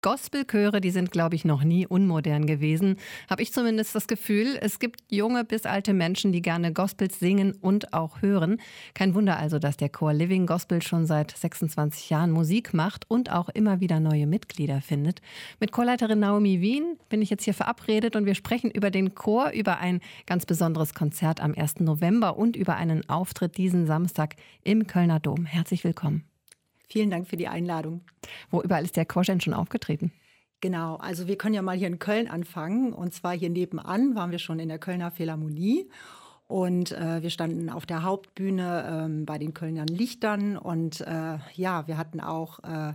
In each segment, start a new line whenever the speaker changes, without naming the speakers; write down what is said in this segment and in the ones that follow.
Gospelchöre, die sind, glaube ich, noch nie unmodern gewesen. Habe ich zumindest das Gefühl. Es gibt junge bis alte Menschen, die gerne Gospels singen und auch hören. Kein Wunder also, dass der Chor Living Gospel schon seit 26 Jahren Musik macht und auch immer wieder neue Mitglieder findet. Mit Chorleiterin Naomi Wien bin ich jetzt hier verabredet und wir sprechen über den Chor, über ein ganz besonderes Konzert am 1. November und über einen Auftritt diesen Samstag im Kölner Dom. Herzlich willkommen.
Vielen Dank für die Einladung.
Wo überall ist der Chor denn schon aufgetreten?
Genau, also wir können ja mal hier in Köln anfangen. Und zwar hier nebenan waren wir schon in der Kölner Philharmonie. Und wir standen auf der Hauptbühne bei den Kölner Lichtern. Und wir hatten auch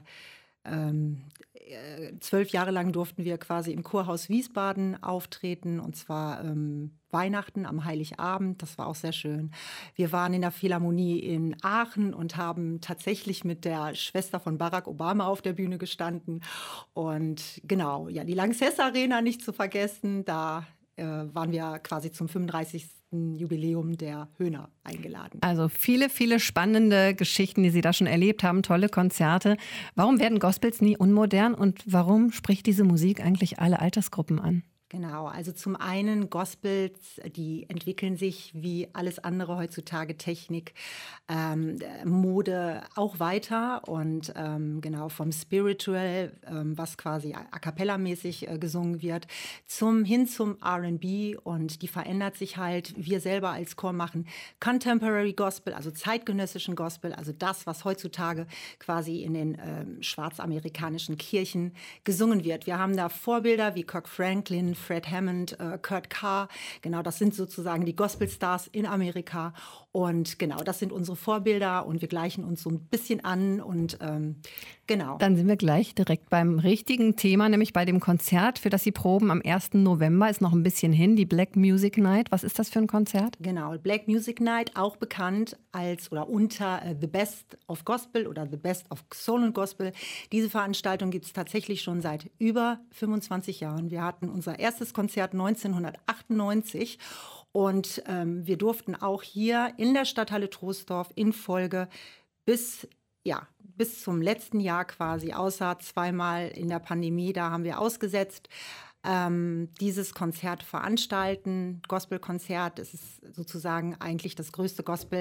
12 Jahre lang durften wir quasi im Chorhaus Wiesbaden auftreten. Und zwar Weihnachten am Heiligabend, das war auch sehr schön. Wir waren in der Philharmonie in Aachen und haben tatsächlich mit der Schwester von Barack Obama auf der Bühne gestanden. Und genau, ja, die Lanxess Arena nicht zu vergessen, da waren wir quasi zum 35. Jubiläum der Höhner eingeladen.
Also viele, viele spannende Geschichten, die Sie da schon erlebt haben, tolle Konzerte. Warum werden Gospels nie unmodern und warum spricht diese Musik eigentlich alle Altersgruppen an?
Genau, also zum einen Gospels, die entwickeln sich wie alles andere heutzutage, Technik, Mode auch weiter und genau vom Spiritual, was quasi a cappella-mäßig gesungen wird, hin zum R&B und die verändert sich halt. Wir selber als Chor machen Contemporary Gospel, also zeitgenössischen Gospel, also das, was heutzutage quasi in den schwarzamerikanischen Kirchen gesungen wird. Wir haben da Vorbilder wie Kirk Franklin, Fred Hammond, Kurt Carr. Genau, das sind sozusagen die Gospelstars in Amerika. Und genau, das sind unsere Vorbilder und wir gleichen uns so ein bisschen an und genau.
Dann sind wir gleich direkt beim richtigen Thema, nämlich bei dem Konzert, für das Sie proben am 1. November, ist noch ein bisschen hin, die Black Music Night. Was ist das für ein Konzert?
Genau, Black Music Night, auch bekannt als oder unter The Best of Gospel oder The Best of Soul and Gospel. Diese Veranstaltung gibt es tatsächlich schon seit über 25 Jahren. Wir hatten unser erstes Konzert 1998 und wir durften auch hier in der Stadthalle Troisdorf in Folge bis zum letzten Jahr quasi, außer zweimal in der Pandemie, da haben wir ausgesetzt, dieses Konzert veranstalten. Gospelkonzert, es ist sozusagen eigentlich das größte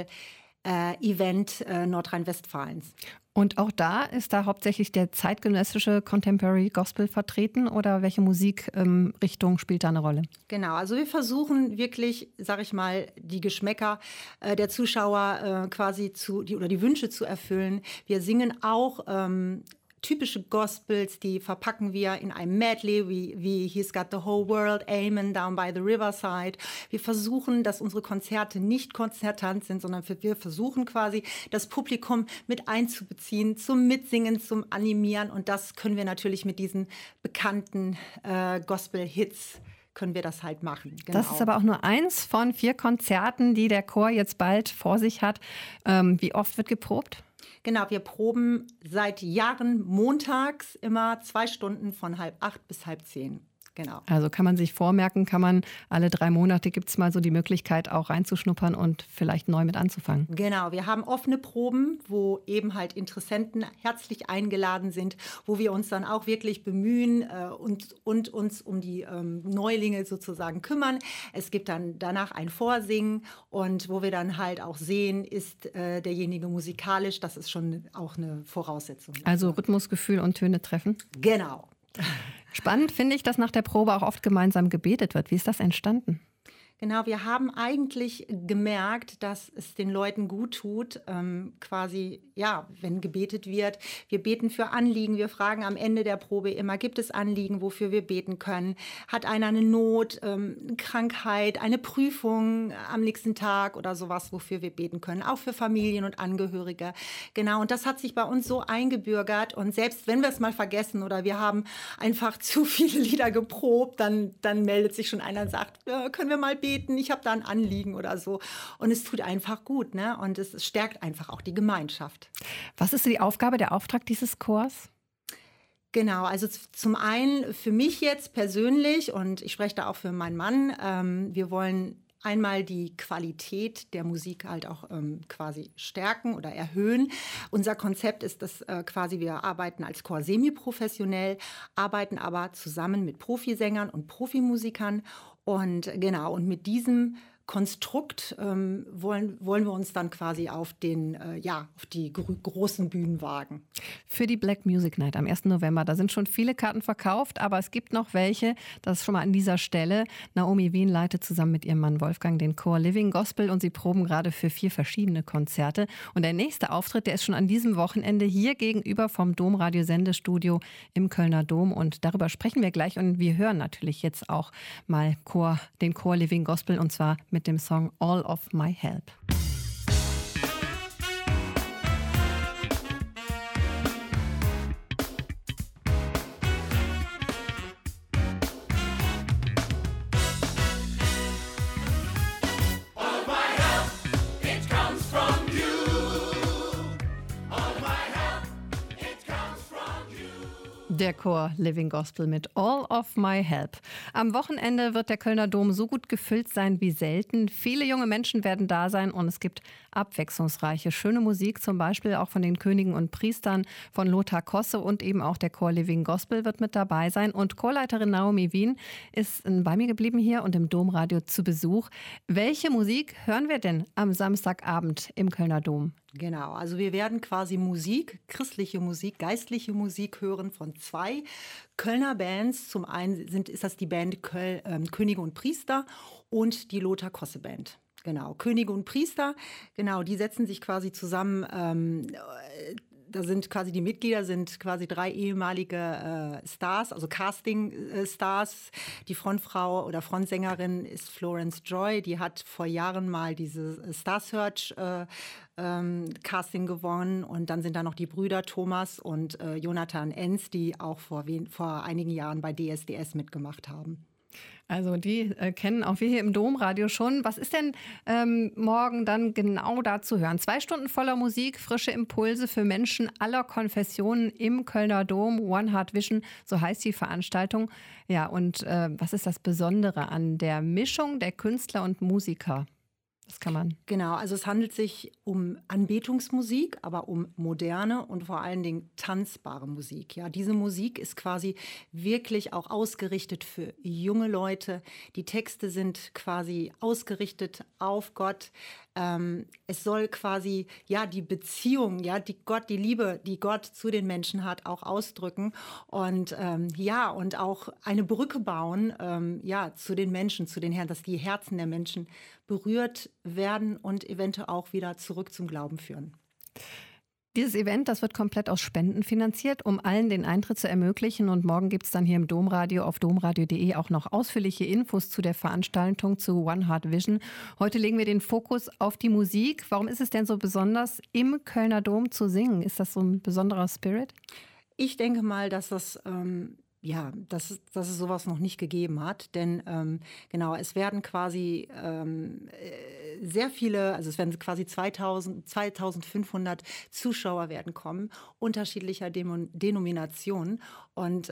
Gospel-Event Nordrhein-Westfalens.
Und auch da ist da hauptsächlich der zeitgenössische Contemporary Gospel vertreten oder welche Musikrichtung spielt da eine Rolle?
Genau, also wir versuchen wirklich, sag ich mal, die Geschmäcker der Zuschauer quasi die Wünsche zu erfüllen. Wir singen auch typische Gospels, die verpacken wir in einem Medley, wie He's Got the Whole World, Amen, Down by the Riverside. Wir versuchen, dass unsere Konzerte nicht konzertant sind, sondern wir versuchen quasi, das Publikum mit einzubeziehen, zum Mitsingen, zum Animieren. Und das können wir natürlich mit diesen bekannten Gospel-Hits können wir das halt machen. Genau.
Das ist aber auch nur eins von 4 Konzerten, die der Chor jetzt bald vor sich hat. Wie oft wird geprobt?
Genau, wir proben seit Jahren montags immer 2 Stunden von 7:30 bis 9:30. Genau.
Also kann man sich vormerken, kann man alle 3 Monate gibt es mal so die Möglichkeit auch reinzuschnuppern und vielleicht neu mit anzufangen.
Genau, wir haben offene Proben, wo eben halt Interessenten herzlich eingeladen sind, wo wir uns dann auch wirklich bemühen und uns um die Neulinge sozusagen kümmern. Es gibt dann danach ein Vorsingen und wo wir dann halt auch sehen, ist derjenige musikalisch, das ist schon auch eine Voraussetzung.
Also Rhythmusgefühl und Töne treffen?
Genau.
Spannend finde ich, dass nach der Probe auch oft gemeinsam gebetet wird. Wie ist das entstanden?
Genau, wir haben eigentlich gemerkt, dass es den Leuten gut tut, quasi, ja, wenn gebetet wird. Wir beten für Anliegen, wir fragen am Ende der Probe immer, gibt es Anliegen, wofür wir beten können? Hat einer eine Not, eine Krankheit, eine Prüfung am nächsten Tag oder sowas, wofür wir beten können? Auch für Familien und Angehörige. Genau, und das hat sich bei uns so eingebürgert. Und selbst wenn wir es mal vergessen oder wir haben einfach zu viele Lieder geprobt, dann meldet sich schon einer und sagt, können wir mal beten? Ich habe da ein Anliegen oder so. Und es tut einfach gut, ne? Und es stärkt einfach auch die Gemeinschaft.
Was ist die Aufgabe, der Auftrag dieses Chors?
Genau, also zum einen für mich jetzt persönlich und ich spreche da auch für meinen Mann, wir wollen einmal die Qualität der Musik halt auch quasi stärken oder erhöhen. Unser Konzept ist, dass quasi wir arbeiten als Chor semi-professionell, arbeiten aber zusammen mit Profisängern und Profimusikern. Und genau, und mit diesem Konstrukt wollen wir uns dann quasi auf die großen Bühnen wagen.
Für die Black Music Night am 1. November, da sind schon viele Karten verkauft, aber es gibt noch welche, das schon mal an dieser Stelle. Naomi Wien leitet zusammen mit ihrem Mann Wolfgang den Chor Living Gospel und sie proben gerade für 4 verschiedene Konzerte. Und der nächste Auftritt, der ist schon an diesem Wochenende hier gegenüber vom Domradio Sendestudio im Kölner Dom und darüber sprechen wir gleich und wir hören natürlich jetzt auch mal den Chor Living Gospel und zwar mit dem Song All of My Help. Der Chor Living Gospel mit All of My Help. Am Wochenende wird der Kölner Dom so gut gefüllt sein wie selten. Viele junge Menschen werden da sein und es gibt abwechslungsreiche, schöne Musik, zum Beispiel auch von den Königen und Priestern, von Lothar Kosse und eben auch der Chor Living Gospel wird mit dabei sein. Und Chorleiterin Naomi Wien ist bei mir geblieben hier und im Domradio zu Besuch. Welche Musik hören wir denn am Samstagabend im Kölner Dom?
Genau, also wir werden quasi Musik, christliche Musik, geistliche Musik hören von 2 Kölner Bands. Zum einen ist das die Band Könige und Priester und die Lothar Kosse Band. Genau, Könige und Priester, genau, die setzen sich quasi zusammen. Da sind quasi die Mitglieder, sind quasi 3 ehemalige Stars, also Casting-Stars. Die Frontfrau oder Frontsängerin ist Florence Joy. Die hat vor Jahren mal diese Star Search Casting gewonnen. Und dann sind da noch die Brüder Thomas und Jonathan Enz, die auch vor einigen Jahren bei DSDS mitgemacht haben.
Also die kennen auch wir hier im Domradio schon. Was ist denn morgen dann genau da zu hören? 2 Stunden voller Musik, frische Impulse für Menschen aller Konfessionen im Kölner Dom. One Heart Vision, so heißt die Veranstaltung. Ja, und was ist das Besondere an der Mischung der Künstler und Musiker? Das kann man.
Genau, also es handelt sich um Anbetungsmusik, aber um moderne und vor allen Dingen tanzbare Musik. Ja, diese Musik ist quasi wirklich auch ausgerichtet für junge Leute. Die Texte sind quasi ausgerichtet auf Gott. Es soll quasi die Beziehung, die Liebe, die Gott zu den Menschen hat, auch ausdrücken und und auch eine Brücke bauen, zu den Menschen, zu den Herren, dass die Herzen der Menschen berührt werden und eventuell auch wieder zurück zum Glauben führen.
Dieses Event, das wird komplett aus Spenden finanziert, um allen den Eintritt zu ermöglichen. Und morgen gibt es dann hier im Domradio auf domradio.de auch noch ausführliche Infos zu der Veranstaltung zu One Heart Vision. Heute legen wir den Fokus auf die Musik. Warum ist es denn so besonders, im Kölner Dom zu singen? Ist das so ein besonderer Spirit?
Ich denke mal, dass das dass es sowas noch nicht gegeben hat. Denn es werden quasi sehr viele, also es werden quasi 2500 Zuschauer werden kommen, unterschiedlicher Denominationen. Und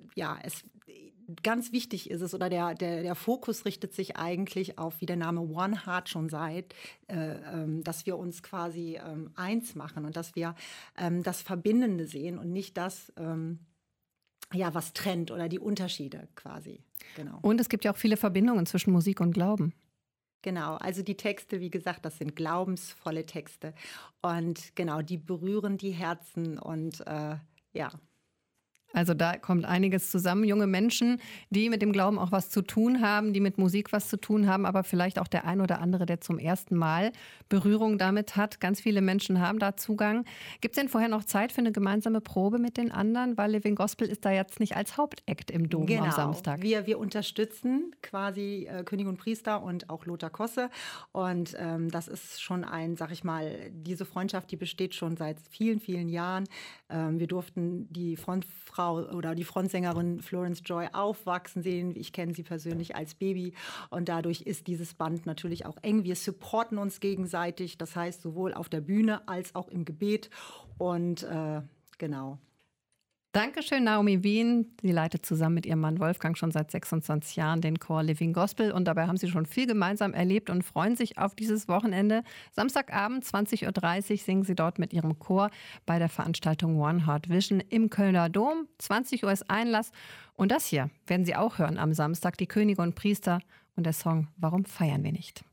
ganz wichtig ist es, oder der Fokus richtet sich eigentlich auf, wie der Name One Heart schon sagt, dass wir uns quasi eins machen und dass wir das Verbindende sehen und nicht das was trennt oder die Unterschiede quasi. Genau.
Und es gibt ja auch viele Verbindungen zwischen Musik und Glauben.
Genau, also die Texte, wie gesagt, das sind glaubensvolle Texte. Und genau, die berühren die Herzen und
Also da kommt einiges zusammen. Junge Menschen, die mit dem Glauben auch was zu tun haben, die mit Musik was zu tun haben, aber vielleicht auch der ein oder andere, der zum ersten Mal Berührung damit hat. Ganz viele Menschen haben da Zugang. Gibt es denn vorher noch Zeit für eine gemeinsame Probe mit den anderen? Weil Living Gospel ist da jetzt nicht als Hauptakt im Dom am Samstag.
Wir unterstützen quasi Könige und Priester und auch Lothar Kosse. Und das ist schon diese Freundschaft, die besteht schon seit vielen, vielen Jahren. Wir durften die Frontfrau oder die Frontsängerin Florence Joy aufwachsen sehen. Ich kenne sie persönlich als Baby und dadurch ist dieses Band natürlich auch eng. Wir supporten uns gegenseitig, das heißt sowohl auf der Bühne als auch im Gebet und genau.
Dankeschön, Naomi Wien. Sie leitet zusammen mit ihrem Mann Wolfgang schon seit 26 Jahren den Chor Living Gospel und dabei haben sie schon viel gemeinsam erlebt und freuen sich auf dieses Wochenende. Samstagabend 20:30 Uhr singen sie dort mit ihrem Chor bei der Veranstaltung One Heart Vision im Kölner Dom. 20 Uhr ist Einlass und das hier werden Sie auch hören am Samstag, die Könige und Priester und der Song Warum feiern wir nicht?